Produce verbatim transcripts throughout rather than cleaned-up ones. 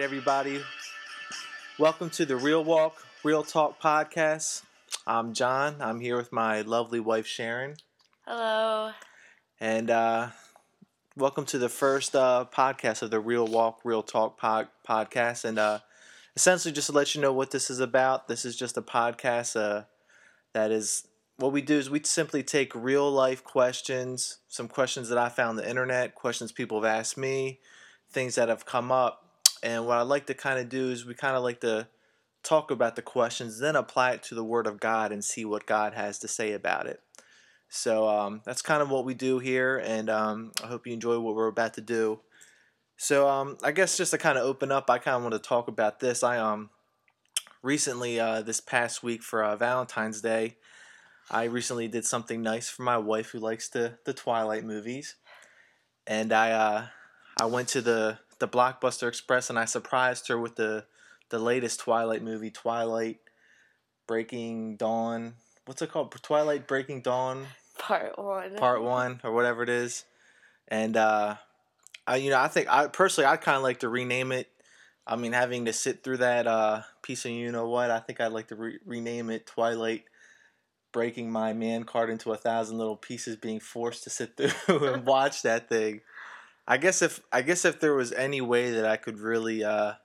everybody. Welcome to the Real Walk, Real Talk podcast. I'm John. I'm here with my lovely wife, Sharon. Hello. And uh, welcome to the first uh, podcast of the Real Walk, Real Talk pod- podcast. And uh, essentially, just to let you know what this is about, this is just a podcast uh, that is, what we do is we simply take real life questions, some questions that I found on the internet, questions people have asked me, things that have come up. And what I like to kind of do is we kind of like to talk about the questions, then apply it to the Word of God and see what God has to say about it. So um, that's kind of what we do here, and um, I hope you enjoy what we're about to do. So um, I guess just to kind of open up, I kind of want to talk about this. I um recently, uh, this past week for uh, Valentine's Day, I recently did something nice for my wife who likes the, the Twilight movies, and I uh, I went to the the Blockbuster Express and I surprised her with the the latest Twilight movie, Twilight Breaking Dawn. What's it called? Twilight Breaking Dawn Part one. Part One or whatever it is. And uh, I you know I think I personally I'd kind of like to rename it. I mean, having to sit through that uh, piece of you know what, I think I'd like to re- rename it Twilight Breaking My Man Card into a Thousand Little Pieces, being forced to sit through and watch that thing. I guess if I guess if there was any way that I could really uh,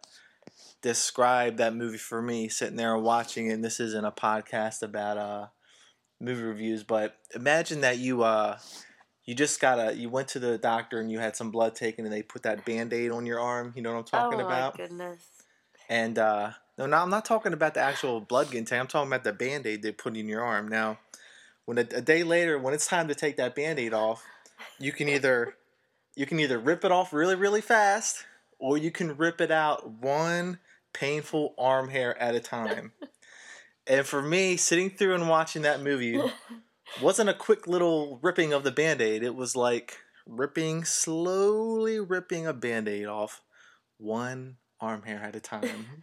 describe that movie for me, sitting there and watching it, and this isn't a podcast about uh, movie reviews, but imagine that you uh, you just got a you went to the doctor and you had some blood taken and they put that Band-Aid on your arm. You know what I'm talking oh about? Oh my goodness. And uh, no, no, I'm not talking about the actual blood getting taken. I'm talking about the Band-Aid they put in your arm. Now, when a, a day later, when it's time to take that Band-Aid off, you can either You can either rip it off really, really fast, or you can rip it out one painful arm hair at a time. And for me, sitting through and watching that movie wasn't a quick little ripping of the Band-Aid. It was like ripping, slowly ripping a Band-Aid off one arm hair at a time.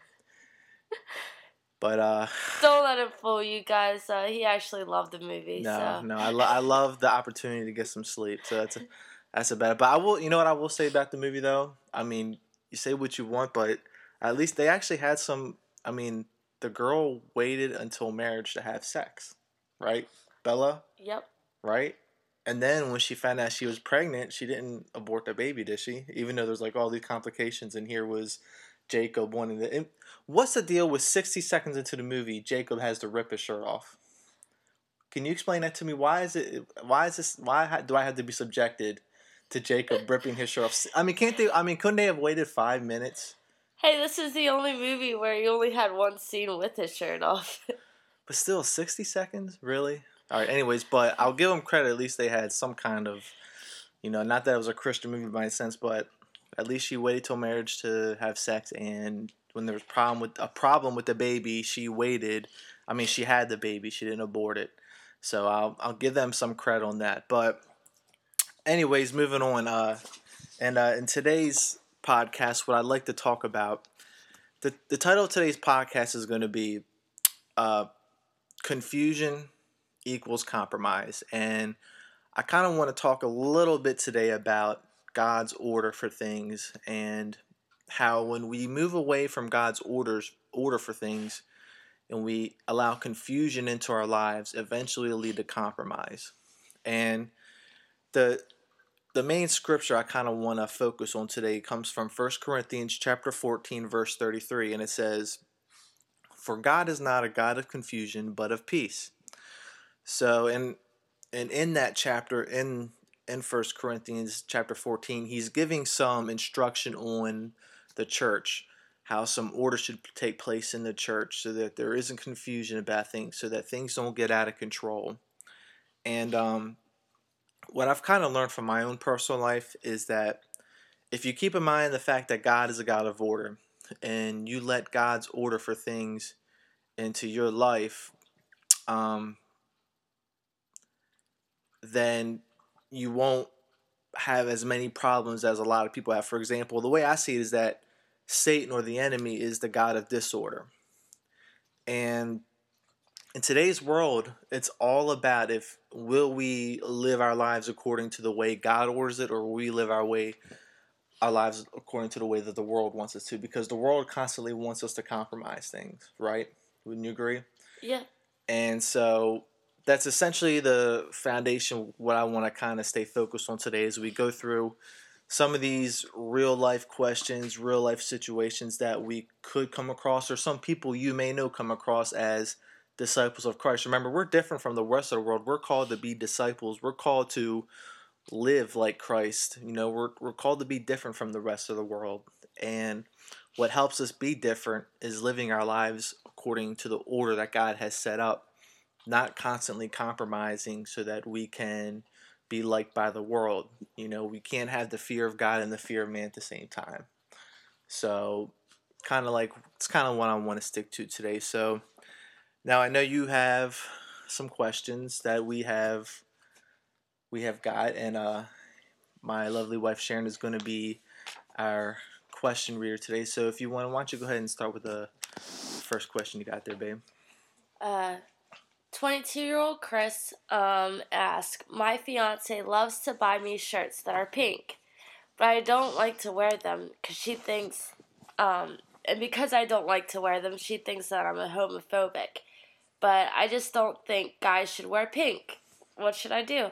But uh, Don't let him fool you guys. Uh, he actually loved the movie. no, so. no, I, lo- I love the opportunity to get some sleep. So that's a, that's about it. But I will, you know what I will say about the movie though? I mean, you say what you want, but at least they actually had some. I mean, the girl waited until marriage to have sex, right? Bella, Yep. right? And then when she found out she was pregnant, she didn't abort the baby, did she? Even though there's like all these complications, and here was Jacob wanting to. And what's the deal with sixty seconds into the movie, Jacob has to rip his shirt off? Can you explain that to me? Why is it? Why is this? Why do I have to be subjected to Jacob ripping his shirt off? I mean, can't they? I mean, couldn't they have waited five minutes? Hey, this is the only movie where he only had one scene with his shirt off. But still, sixty seconds, really? All right. Anyways, but I'll give them credit. At least they had some kind of, you know, not that it was a Christian movie by any sense, but at least she waited till marriage to have sex. And when there was problem with a problem with the baby, she waited. I mean, she had the baby. She didn't abort it. So I'll I'll give them some credit on that. But anyways, moving on. Uh, and uh, in today's podcast, what I'd like to talk about, the the title of today's podcast is going to be uh, "Confusion Equals Compromise," and I kind of want to talk a little bit today about God's order for things and how when we move away from God's orders order for things and we allow confusion into our lives, eventually it'll lead to compromise. And the the main scripture I kind of want to focus on today comes from First Corinthians chapter fourteen verse thirty-three, and it says, "For God is not a God of confusion, but of peace." So, in and in that chapter in in First Corinthians chapter fourteen, he's giving some instruction on the church, how some order should take place in the church so that there isn't confusion about things, so that things don't get out of control. And um, what I've kind of learned from my own personal life is that if you keep in mind the fact that God is a God of order and you let God's order for things into your life, um, then you won't have as many problems as a lot of people have. For example, the way I see it is that Satan, or the enemy, is the god of disorder. And in today's world, it's all about if will we live our lives according to the way God orders it, or will we live our way our lives according to the way that the world wants us to, because the world constantly wants us to compromise things, right? Wouldn't you agree? Yeah. And so that's essentially the foundation. What I want to kind of stay focused on today as we go through some of these real life questions, real life situations that we could come across, or some people you may know come across as disciples of Christ. Remember, we're different from the rest of the world. We're called to be disciples. We're called to live like Christ. You know, we're we're called to be different from the rest of the world. And what helps us be different is living our lives according to the order that God has set up, not constantly compromising so that we can be liked by the world. You know, we can't have the fear of God and the fear of man at the same time. So, kind of like, it's kind of what I want to stick to today. So, now I know you have some questions that we have we have got, and uh, my lovely wife Sharon is going to be our question reader today. So, if you want, why don't you go ahead and start with the first question you got there, babe? Uh, twenty-two-year-old Chris um, asked, my fiance loves to buy me shirts that are pink, but I don't like to wear them because she thinks, um, and because I don't like to wear them, she thinks that I'm a homophobic. But I just don't think guys should wear pink. What should I do?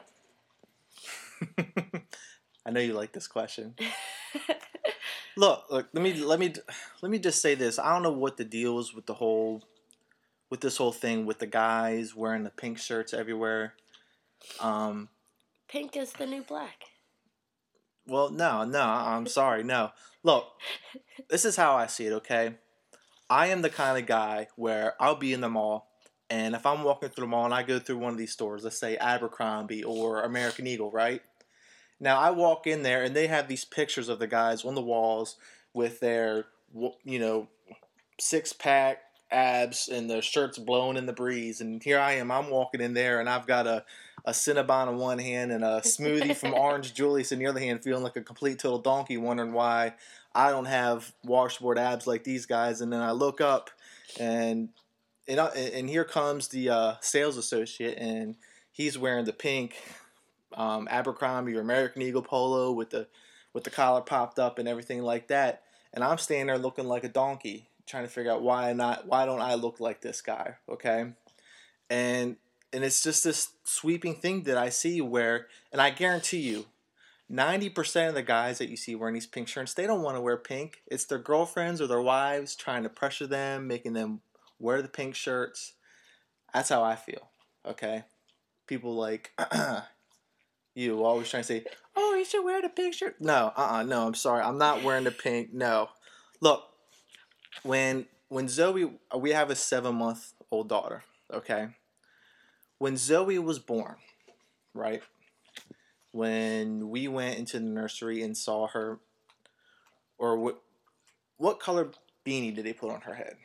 I know you like this question. Look, look, let me let me let me just say this. I don't know what the deal is with the whole with this whole thing with the guys wearing the pink shirts everywhere. Um, Pink is the new black. well, no, no, I'm sorry, no. Look, this is how I see it, okay? I am the kind of guy where I'll be in the mall, and if I'm walking through the mall and I go through one of these stores, let's say Abercrombie or American Eagle, right? Now, I walk in there, and they have these pictures of the guys on the walls with their, you know, six-pack abs and their shirts blowing in the breeze. And here I am. I'm walking in there, and I've got a, a Cinnabon in one hand and a smoothie from Orange Julius in the other hand, feeling like a complete total donkey, wondering why I don't have washboard abs like these guys. And then I look up, and and, and here comes the uh, sales associate, and he's wearing the pink um, Abercrombie or American Eagle polo with the with the collar popped up and everything like that. And I'm standing there looking like a donkey, trying to figure out why not why don't I look like this guy, okay? And and it's just this sweeping thing that I see where, and I guarantee you, ninety percent of the guys that you see wearing these pink shirts, they don't want to wear pink. It's their girlfriends or their wives trying to pressure them, making them wear the pink shirts. That's how I feel, okay? People like you always trying to say, oh, you should wear the pink shirt. No, uh-uh, no, I'm sorry. I'm not wearing the pink. No. Look, when when Zoe, we have a seven-month-old daughter, okay? When Zoe was born, right? When we went into the nursery and saw her, or what, what color beanie did they put on her head?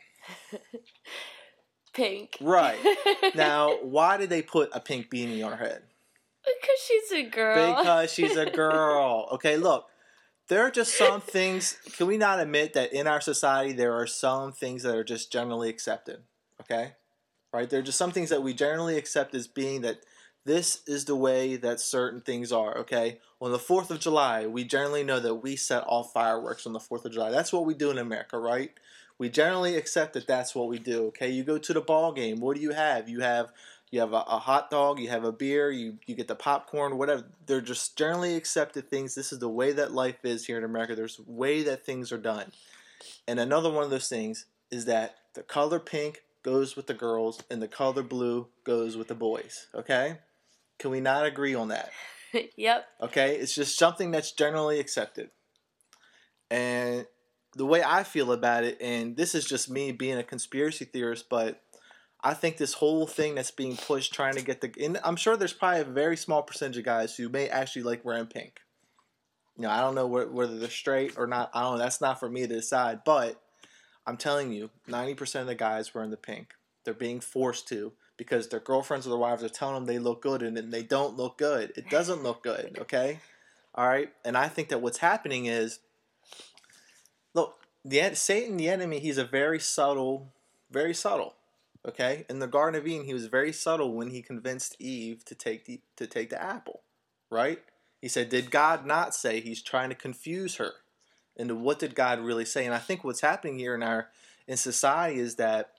Pink. Right. Now, why did they put a pink beanie on her head? Because she's a girl. Because she's a girl. Okay, look. There are just some things, can we not admit that in our society there are some things that are just generally accepted, okay? Right? There are just some things that we generally accept as being that this is the way that certain things are, okay? On the fourth of July, we generally know that we set off fireworks on the fourth of July. That's what we do in America, right? We generally accept that that's what we do, okay? You go to the ball game, what do you have? You have You have a, a hot dog, you have a beer, you, you get the popcorn, whatever. They're just generally accepted things. This is the way that life is here in America. There's a way that things are done. And another one of those things is that the color pink goes with the girls and the color blue goes with the boys. Okay? Can we not agree on that? Yep. Okay? It's just something that's generally accepted. And the way I feel about it, and this is just me being a conspiracy theorist, but I think this whole thing that's being pushed, trying to get the, and I'm sure there's probably a very small percentage of guys who may actually like wearing pink. You know, I don't know whether they're straight or not. I don't know. That's not for me to decide. But I'm telling you, ninety percent of the guys wearing the pink, they're being forced to because their girlfriends or their wives are telling them they look good, and they don't look good. It doesn't look good. Okay, all right. And I think that what's happening is, look, the Satan, the enemy, he's a very subtle, very subtle. Okay, in the Garden of Eden, he was very subtle when he convinced Eve to take the to take the apple, right? He said, "Did God not say?" He's trying to confuse her. And what did God really say? And I think what's happening here in our in society is that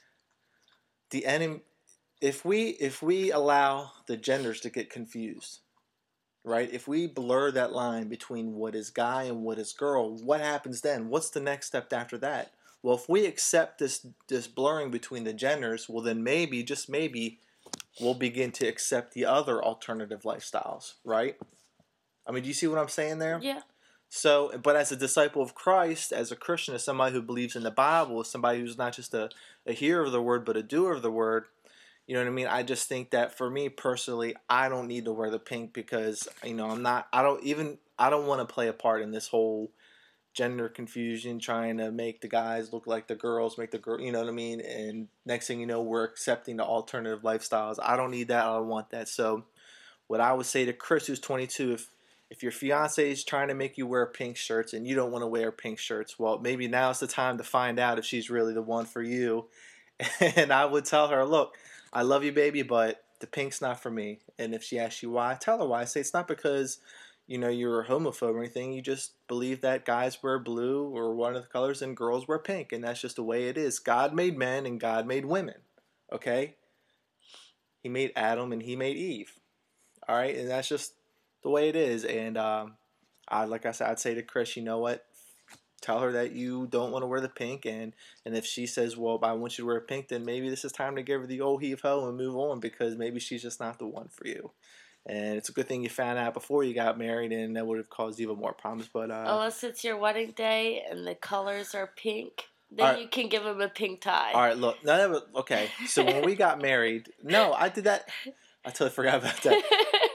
the enemy, if we if we allow the genders to get confused, right? If we blur that line between what is guy and what is girl, what happens then? What's the next step after that? Well, if we accept this this blurring between the genders, well then maybe, just maybe, we'll begin to accept the other alternative lifestyles, right? I mean, do you see what I'm saying there? Yeah. So, but as a disciple of Christ, as a Christian, as somebody who believes in the Bible, as somebody who's not just a, a hearer of the word, but a doer of the word, you know what I mean? I just think that for me personally, I don't need to wear the pink because, you know, I'm not, I don't even, I don't want to play a part in this whole gender confusion, trying to make the guys look like the girls, make the girl, you know what I mean? And next thing you know, we're accepting the alternative lifestyles. I don't need that. I don't want that. So what I would say to Chris, who's twenty-two, if if your fiance is trying to make you wear pink shirts and you don't want to wear pink shirts, well, maybe now's the time to find out if she's really the one for you. And I would tell her, look, I love you, baby, but the pink's not for me. And if she asks you why, tell her why. I say it's not because, you know, you're a homophobe or anything. You just believe that guys wear blue or one of the colors and girls wear pink. And that's just the way it is. God made men and God made women. Okay? He made Adam and he made Eve. All right? And that's just the way it is. And um, I, like I said, I'd say to Chris, you know what? Tell her that you don't want to wear the pink, and, and if she says, well, I want you to wear pink, then maybe this is time to give her the old heave-ho and move on, because maybe she's just not the one for you. And it's a good thing you found out before you got married, and that would have caused even more problems. But uh, unless it's your wedding day and the colors are pink, then right, you can give him a pink tie. All right, look, none of it, okay, so when we got married, no, I did that, I totally forgot about that.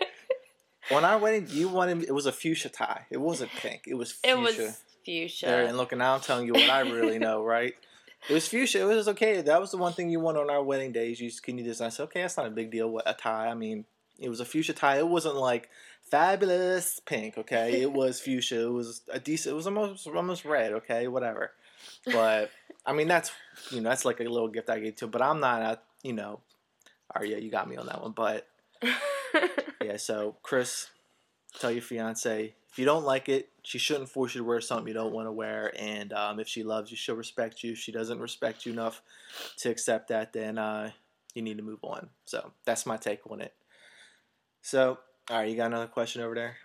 On our wedding, you wanted, it was a fuchsia tie. It wasn't pink. It was fuchsia. It was fuchsia. There, and look, now I'm telling you what I really know, right? It was fuchsia. It was okay. That was the one thing you wanted on our wedding days. You can you just, I said, okay, that's not a big deal. What, a tie? I mean, it was a fuchsia tie. It wasn't like fabulous pink, okay? It was fuchsia. It was a decent, it was almost almost red, okay? Whatever. But, I mean, that's, you know, that's like a little gift I gave to him. But I'm not, a, you know, all right, yeah, you got me on that one. But, yeah, so, Chris, tell your fiance, if you don't like it, she shouldn't force you to wear something you don't want to wear. And um, if she loves you, she'll respect you. If she doesn't respect you enough to accept that, then uh, you need to move on. So that's my take on it. So, all right, you got another question over there?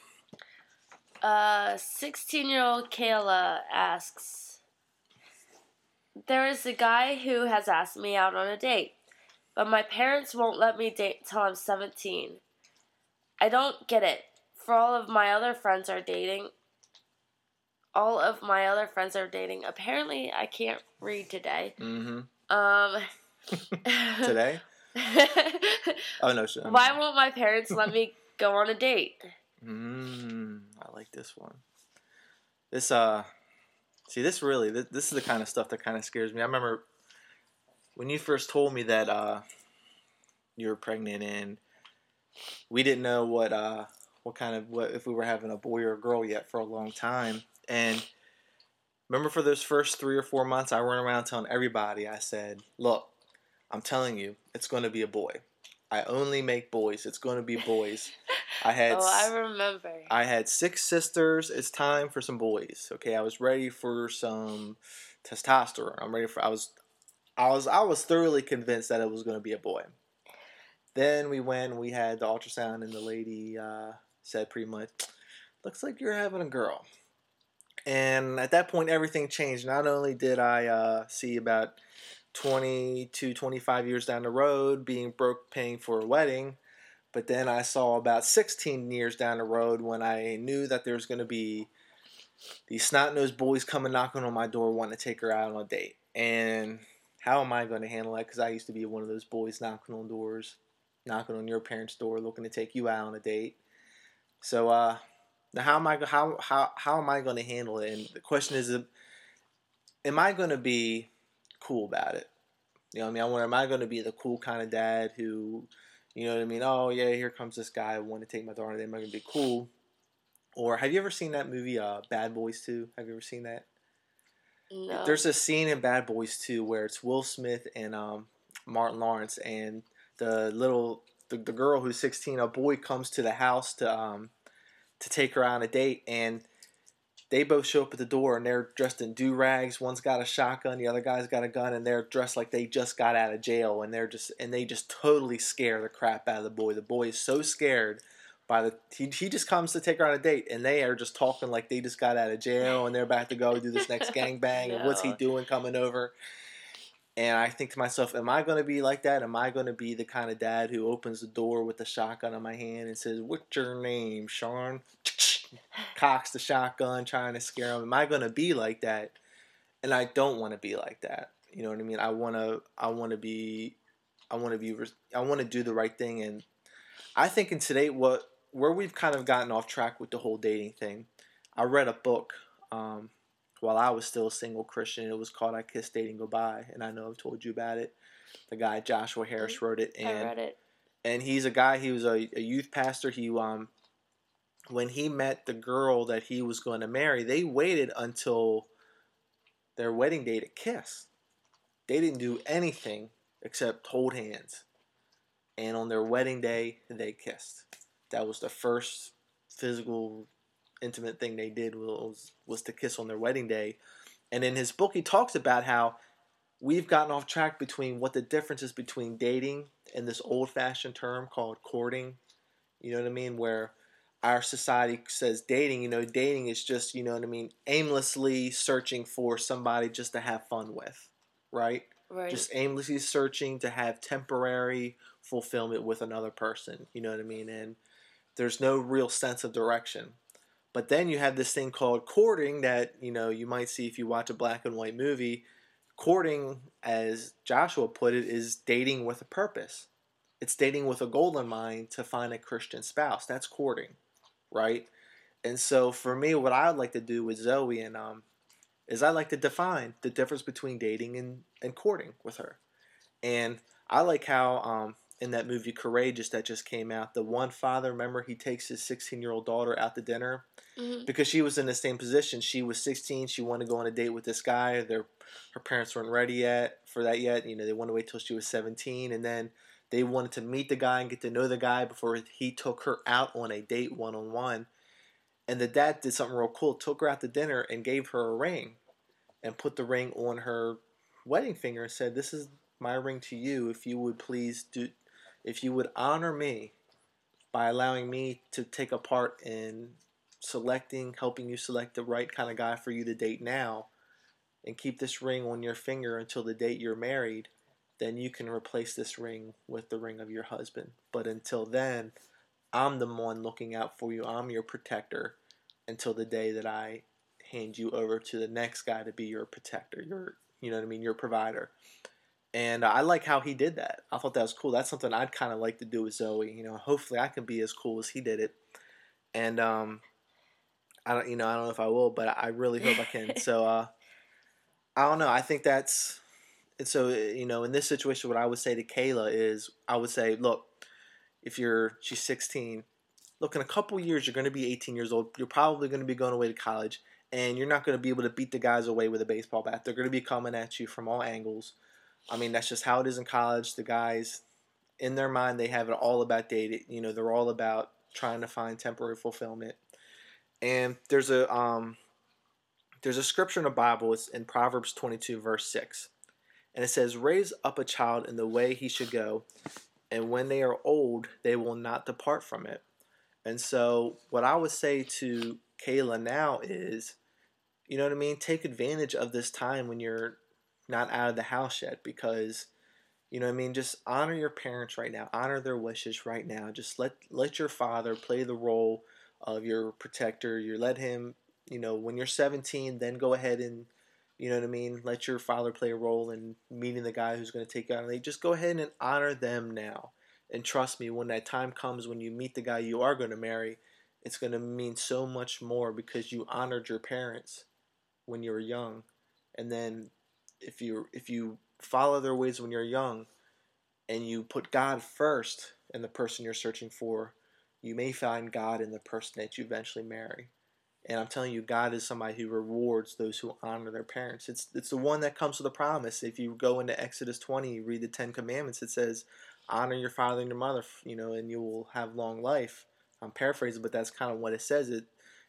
Uh, sixteen-year-old Kayla asks, there is a guy who has asked me out on a date, but my parents won't let me date till I'm seventeen. I don't get it. For all of my other friends are dating. All of my other friends are dating. Apparently, I can't read today. Mm-hmm. Um. Today? Oh, no. Sure. Why won't my parents let me go on a date? Mm, I like this one. This, uh, see, this really, this, this is the kind of stuff that kind of scares me. I remember when you first told me that uh, you were pregnant and we didn't know what, uh, what kind of, what if we were having a boy or a girl yet for a long time. And remember for those first three or four months, I went around telling everybody, I said, look, I'm telling you, it's going to be a boy. I only make boys. It's going to be boys. I had, oh, I remember. I had six sisters. It's time for some boys. Okay, I was ready for some testosterone. I'm ready for, I was, I was, I was thoroughly convinced that it was going to be a boy. Then we went, we had the ultrasound, and the lady, uh, said pretty much, looks like you're having a girl. And at that point, everything changed. Not only did I uh, see about twenty to twenty-five years down the road being broke paying for a wedding, but then I saw about sixteen years down the road when I knew that there's going to be these snot-nosed boys coming knocking on my door wanting to take her out on a date. And how am I going to handle that? Because I used to be one of those boys knocking on doors, knocking on your parents' door looking to take you out on a date. So, uh, now how am I how how how am I going to handle it? And the question is, am I going to be cool about it? You know what I mean? I wonder, am I going to be the cool kind of dad who, you know what I mean? Oh yeah, here comes this guy. I want to take my daughter. Am I going to be cool? Or have you ever seen that movie, uh, Bad Boys two? Have you ever seen that? No. There's a scene in Bad Boys two where it's Will Smith and um, Martin Lawrence, and the little the, the girl who's sixteen, a boy comes to the house to um to take her on a date, and they both show up at the door and they're dressed in do-rags. One's got a shotgun, the other guy's got a gun, and they're dressed like they just got out of jail, and they're just and they just totally scare the crap out of the boy. The boy is so scared by the he, he just comes to take her on a date, and they are just talking like they just got out of jail and they're about to go do this next gangbang. No. And what's he doing coming over? And I think to myself, am I going to be like that? Am I going to be the kind of dad who opens the door with the shotgun in my hand and says, "What's your name, Sean?" Cocks the shotgun, trying to scare him. Am I going to be like that? And I don't want to be like that. You know what I mean? I want to. I want to be. I want to be. I want to do the right thing. And I think in today, what where we've kind of gotten off track with the whole dating thing. I read a book um, while I was still a single Christian. It was called "I Kissed Dating Goodbye," and I know I've told you about it. The guy Joshua Harris wrote it, and I read it. And he's a guy. He was a, a youth pastor. He um. When he met the girl that he was going to marry, they waited until their wedding day to kiss. They didn't do anything except hold hands. And on their wedding day, they kissed. That was the first physical, intimate thing they did was, was to kiss on their wedding day. And in his book, he talks about how we've gotten off track between what the difference is between dating and this old-fashioned term called courting. You know what I mean? Where our society says dating, you know, dating is just, you know what I mean, aimlessly searching for somebody just to have fun with, right? Right. Just aimlessly searching to have temporary fulfillment with another person, you know what I mean? And there's no real sense of direction. But then you have this thing called courting that, you know, you might see if you watch a black and white movie. Courting, as Joshua put it, is dating with a purpose. It's dating with a goal in mind to find a Christian spouse. That's courting. Right? And so for me, what I would like to do with Zoe and um, is I like to define the difference between dating and, and courting with her. And I like how um, in that movie Courageous that just came out, the one father, remember, he takes his sixteen-year-old daughter out to dinner mm-hmm. because she was in the same position. She was sixteen. She wanted to go on a date with this guy. Their her parents weren't ready yet for that yet. You know, they wanted to wait till she was seventeen, and then they wanted to meet the guy and get to know the guy before he took her out on a date one-on-one. And the dad did something real cool. Took her out to dinner and gave her a ring. And put the ring on her wedding finger and said, "This is my ring to you. If you would please do, if you would honor me by allowing me to take a part in selecting, helping you select the right kind of guy for you to date now. And keep this ring on your finger until the date you're married. Then you can replace this ring with the ring of your husband. But until then, I'm the one looking out for you. I'm your protector until the day that I hand you over to the next guy to be your protector. Your, you know what I mean, your provider." And I like how he did that. I thought that was cool. That's something I'd kind of like to do with Zoe. You know, hopefully I can be as cool as he did it. And um, I don't, you know, I don't know if I will, but I really hope I can. So uh, I don't know. I think that's. And so, you know, in this situation, what I would say to Kayla is, I would say, look, if you're, she's sixteen, look, in a couple years, you're going to be eighteen years old. You're probably going to be going away to college, and you're not going to be able to beat the guys away with a baseball bat. They're going to be coming at you from all angles. I mean, that's just how it is in college. The guys, in their mind, they have it all about dating. You know, they're all about trying to find temporary fulfillment. And there's a, um, there's a scripture in the Bible. It's in Proverbs twenty-two, verse six. And it says, "Raise up a child in the way he should go, and when they are old, they will not depart from it." And so what I would say to Kayla now is, you know what I mean? Take advantage of this time when you're not out of the house yet, because, you know what I mean? Just honor your parents right now. Honor their wishes right now. Just let let your father play the role of your protector. You let him, you know, when you're seventeen, then go ahead and, you know what I mean? Let your father play a role in meeting the guy who's going to take you out on a date. Just go ahead and honor them now. And trust me, when that time comes, when you meet the guy you are going to marry, it's going to mean so much more because you honored your parents when you were young. And then if you if you follow their ways when you're young and you put God first in the person you're searching for, you may find God in the person that you eventually marry. And I'm telling you, God is somebody who rewards those who honor their parents. It's it's the one that comes with a promise. If you go into Exodus twenty, you read the Ten Commandments, it says, "Honor your father and your mother, you know, and you will have long life." I'm paraphrasing, but that's kind of what it says. It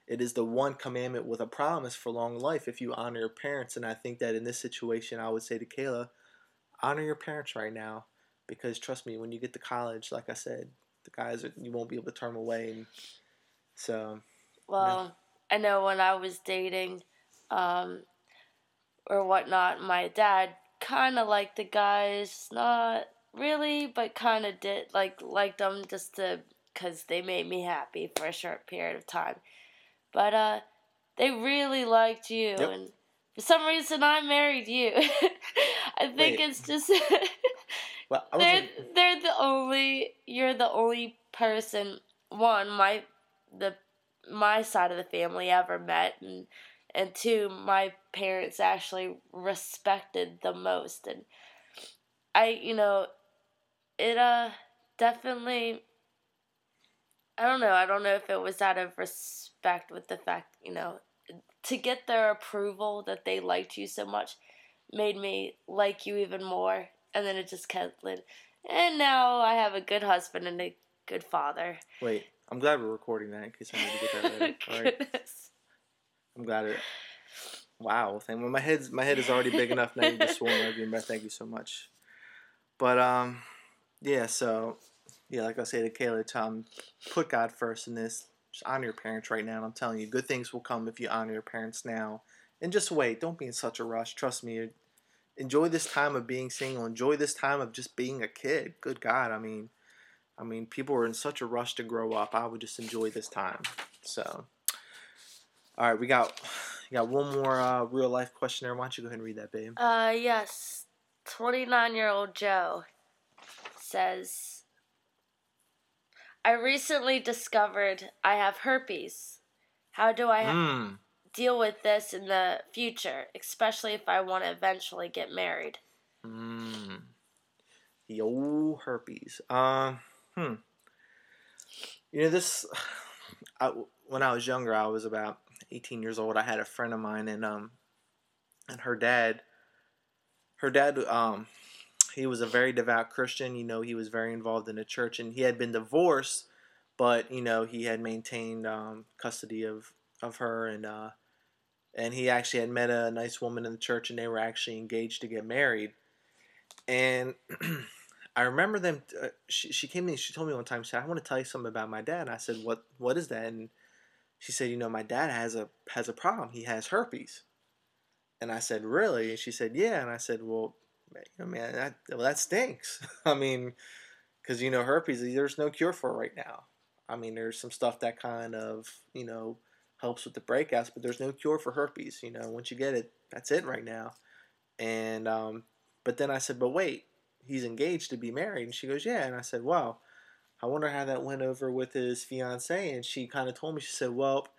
it is the one commandment with a promise for long life if you honor your parents. And I think that in this situation, I would say to Kayla, honor your parents right now, because trust me, when you get to college, like I said, the guys are, you won't be able to turn them away. And so, well, yeah. I know when I was dating, um, or whatnot, my dad kind of liked the guys, not really, but kind of did like liked them just to because they made me happy for a short period of time. But uh, they really liked you, yep. And for some reason, I married you. I think Wait. it's just well, they're they're the only you're the only person one my the my side of the family ever met, and and two my parents actually respected the most, and I you know it uh definitely. I don't know. I don't know if it was out of respect with the fact, you know, to get their approval that they liked you so much made me like you even more. And then it just kept lit. And now I have a good husband and a good father. Wait, I'm glad we're recording that in case I need to get that ready. All right. I'm glad it. Wow. Well, my head's my head is already big enough now. You just swollen again, but thank you so much. But um, yeah. So. Yeah, like I say to Kayla, Tom, put God first in this. Just honor your parents right now. And I'm telling you, good things will come if you honor your parents now. And just wait. Don't be in such a rush. Trust me. Enjoy this time of being single. Enjoy this time of just being a kid. Good God. I mean, I mean, people are in such a rush to grow up. I would just enjoy this time. So, all right, we got, we got one more uh, real life questionnaire. Why don't you go ahead and read that, babe? Uh, yes. twenty-nine-year-old Joe says, I recently discovered I have herpes. How do I mm. deal with this in the future, especially if I want to eventually get married? Mm. The old herpes. Uh, hmm. You know, this, I, when I was younger, I was about eighteen years old. I had a friend of mine, and um, and her dad, her dad, um, he was a very devout Christian. You know, he was very involved in the church, and he had been divorced, but you know, he had maintained um, custody of, of her, and uh, and he actually had met a nice woman in the church, and they were actually engaged to get married. And I remember them. Uh, she she came to me. She told me one time. She said, "I want to tell you something about my dad." And I said, "What what is that?" And she said, "You know, my dad has a has a problem. He has herpes." And I said, "Really?" And she said, "Yeah." And I said, "Well, you know, man, that, well, that stinks. I mean, because, you know, herpes, there's no cure for it right now. I mean, there's some stuff that kind of, you know, helps with the breakouts, but there's no cure for herpes. You know, once you get it, that's it right now." And, um, but then I said, "But wait, he's engaged to be married." And she goes, "Yeah." And I said, "Wow, I wonder how that went over with his fiance." And she kind of told me, she said, "Well,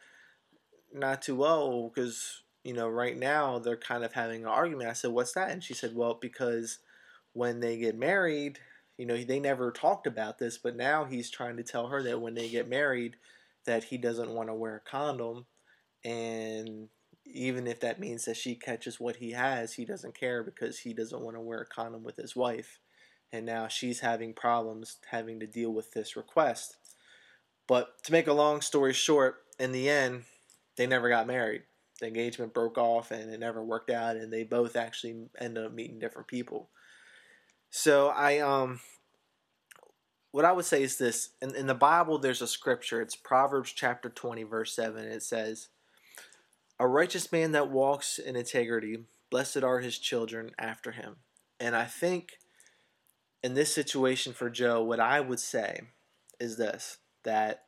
not too well, because, you know, right now they're kind of having an argument." I said, "What's that?" And she said, "Well, because when they get married, you know, they never talked about this, but now he's trying to tell her that when they get married that he doesn't want to wear a condom, and even if that means that she catches what he has, he doesn't care because he doesn't want to wear a condom with his wife. And now she's having problems having to deal with this request." But to make a long story short, in the end, they never got married. The engagement broke off and it never worked out, and they both actually ended up meeting different people. So I um what I would say is this. In, in the Bible, there's a scripture. It's Proverbs chapter twenty, verse seven. It says, "A righteous man that walks in integrity, blessed are his children after him." And I think in this situation for Joe, what I would say is this, that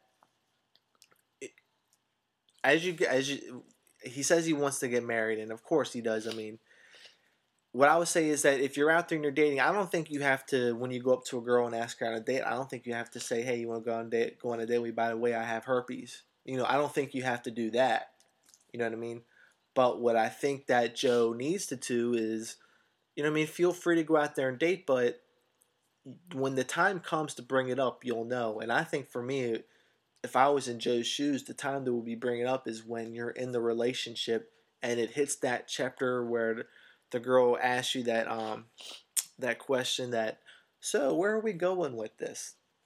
it, as you as you he says he wants to get married, and of course he does. I mean, what I would say is that if you're out there and you're dating, I don't think you have to, when you go up to a girl and ask her on a date, I don't think you have to say, "Hey, you want to go on a date? Go on a date with me? By the way, I have herpes." You know, I don't think you have to do that. You know what I mean? But what I think that Joe needs to do is, you know what I mean, feel free to go out there and date, but when the time comes to bring it up, you'll know. And I think for me, if I was in Joe's shoes, the time that we'll be bringing up is when you're in the relationship and it hits that chapter where the girl asks you that um that question that, "So where are we going with this?"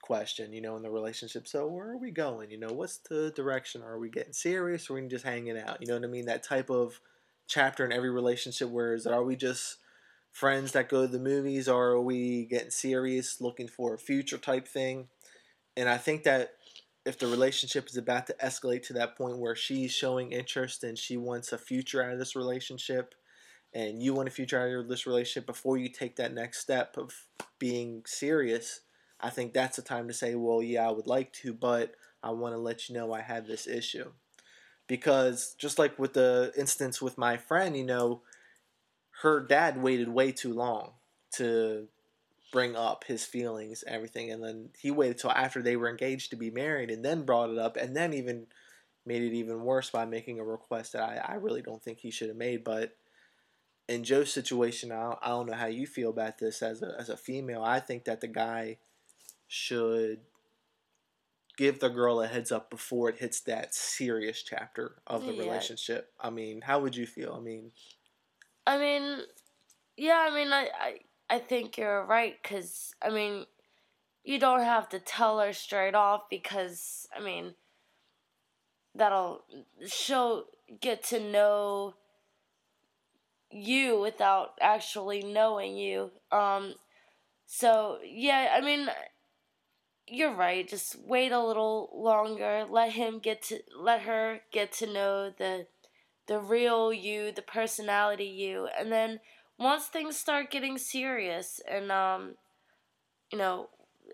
question, you know, in the relationship. So where are we going? You know, what's the direction? Are we getting serious or are we just hanging out? You know what I mean? That type of chapter in every relationship where is it, are we just friends that go to the movies or are we getting serious, looking for a future type thing? And I think that if the relationship is about to escalate to that point where she's showing interest and she wants a future out of this relationship and you want a future out of this relationship before you take that next step of being serious, I think that's the time to say, well, yeah, I would like to, but I want to let you know I have this issue. Because just like with the instance with my friend, you know, her dad waited way too long to bring up his feelings, everything, and then he waited till after they were engaged to be married and then brought it up and then even made it even worse by making a request that I, I really don't think he should have made. But in Joe's situation, I, I don't know how you feel about this as a, as a female. I think that the guy should give the girl a heads up before it hits that serious chapter of the Yeah. relationship. I mean, how would you feel? I mean, I mean, yeah, I mean, I, I, I think you're right, because, I mean, you don't have to tell her straight off, because, I mean, that'll, she'll get to know you without actually knowing you. Um, so, yeah, I mean, you're right, just wait a little longer, let him get to, let her get to know the, the real you, the personality you, and then once things start getting serious and, um, you know,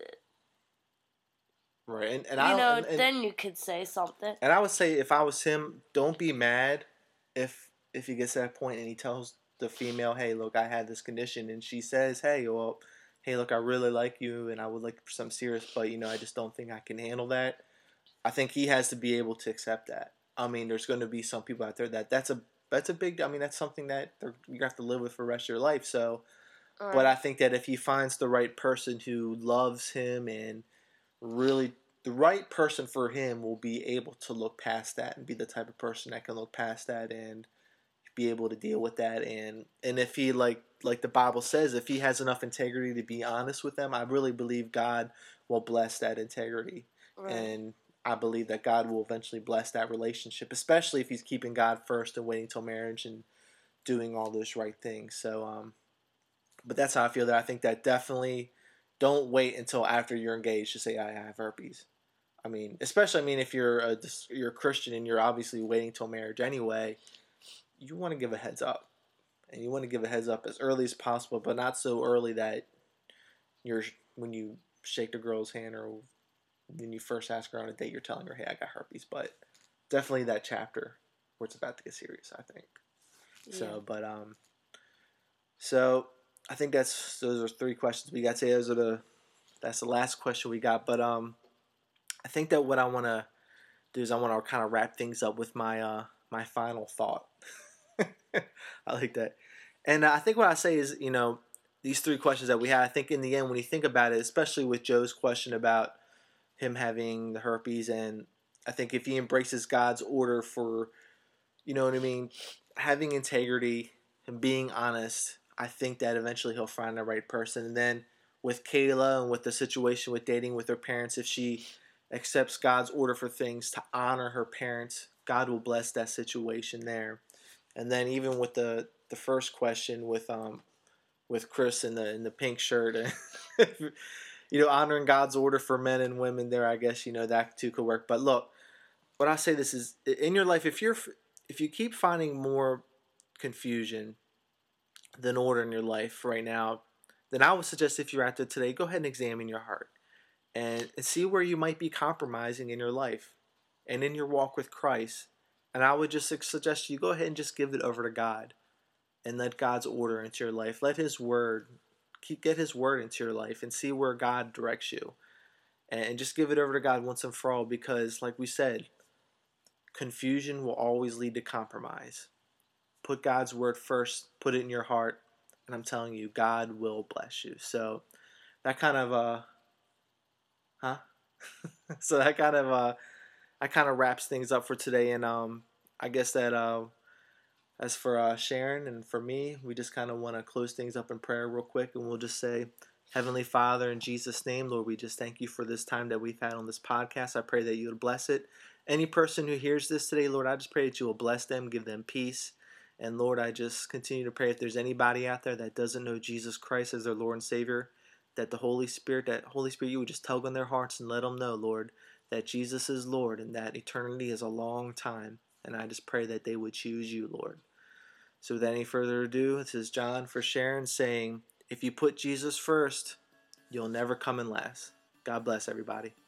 right, and, and you I know, and, and, then you could say something. and I would say if I was him, don't be mad if if he gets to that point and he tells the female, hey, look, I had this condition, and she says, hey, well, hey, look, I really like you and I would like for something serious, but you know, I just don't think I can handle that. I think he has to be able to accept that. I mean, there's going to be some people out there that that's a that's a big. I mean, that's something that you have to live with for the rest of your life. So, Right. but I think that if he finds the right person who loves him and really the right person for him will be able to look past that and be the type of person that can look past that and be able to deal with that. And and if he like like the Bible says, if he has enough integrity to be honest with them, I really believe God will bless that integrity. Right. And I believe that God will eventually bless that relationship, especially if he's keeping God first and waiting till marriage and doing all those right things. So um but that's how I feel. That I think that definitely don't wait until after you're engaged to say I have herpes. I mean, especially I mean if you're a you're a Christian and you're obviously waiting till marriage anyway, you want to give a heads up. And you want to give a heads up as early as possible, but not so early that you're when you shake the girl's hand or when you first ask her on a date, you're telling her, "Hey, I got herpes." But definitely that chapter where it's about to get serious, I think. Yeah. So, but um, so I think that's those are three questions we got today. Those are the that's the last question we got. But um, I think that what I want to do is I want to kind of wrap things up with my uh my final thought. I like that. And I think what I say is, you know, these three questions that we had, I think in the end, when you think about it, especially with Joe's question about him having the herpes, and I think if he embraces God's order for, you know what I mean, having integrity and being honest, I think that eventually he'll find the right person. And then with Kayla and with the situation with dating with her parents, if she accepts God's order for things to honor her parents, God will bless that situation there. And then even with the, the first question with um with Chris in the in the pink shirt, you know, honoring God's order for men and women there, I guess, you know, that too could work. But look, what I say this is in your life, if you're if you keep finding more confusion than order in your life right now, then I would suggest if you're out there today, go ahead and examine your heart and, and see where you might be compromising in your life and in your walk with Christ. And I would just suggest you go ahead and just give it over to God and let God's order into your life. Let His word, keep get His word into your life and see where God directs you. And just give it over to God once and for all, because like we said, confusion will always lead to compromise. Put God's word first, put it in your heart, and I'm telling you, God will bless you. So that kind of, uh, huh? so that kind of, uh, that kind of wraps things up for today. And um, I guess that, uh, as for uh, Sharon and for me, we just kind of want to close things up in prayer real quick, and we'll just say, Heavenly Father, in Jesus' name, Lord, we just thank you for this time that we've had on this podcast. I pray that you would bless it. Any person who hears this today, Lord, I just pray that you will bless them, give them peace. And Lord, I just continue to pray if there's anybody out there that doesn't know Jesus Christ as their Lord and Savior, that the Holy Spirit, that Holy Spirit, you would just tug on their hearts and let them know, Lord, that Jesus is Lord and that eternity is a long time. And I just pray that they would choose you, Lord. So without any further ado, this is John for Sharon saying, if you put Jesus first, you'll never come in last. God bless everybody.